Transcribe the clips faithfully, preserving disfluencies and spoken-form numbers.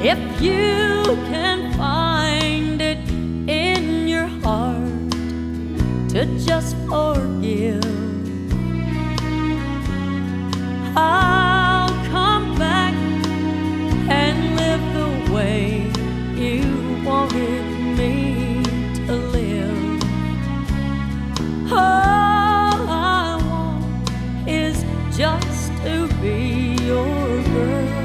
If you can find it in your heart to just forgive, I'll come back and live the way you wanted me to live. All I want is just to be your girl.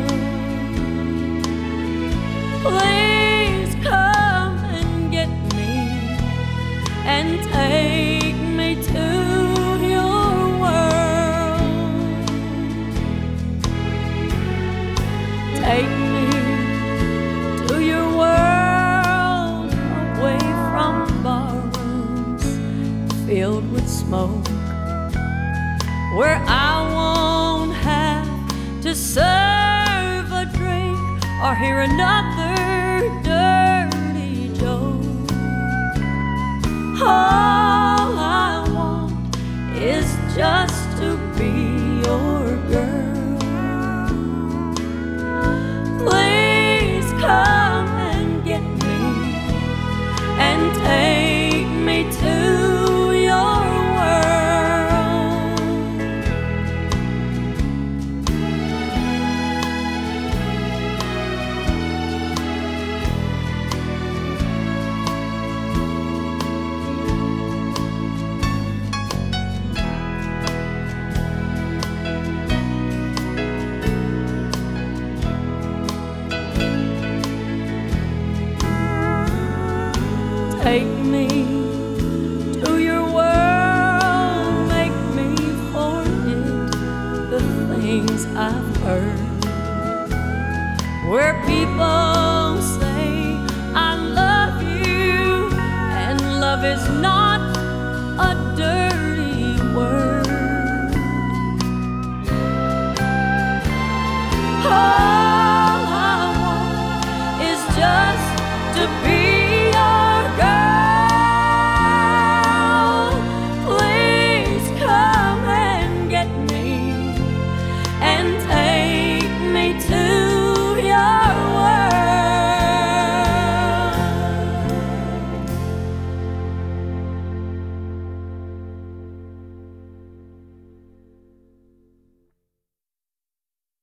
Please come and get me and take me to your world. Take me to your world, away from barrooms filled with smoke, where I won't have to serve a drink or hear another dirty joke. All I want is just to be your girl. Please come and get me and take me to your world. Take me to your world, make me forget the things I've heard, where people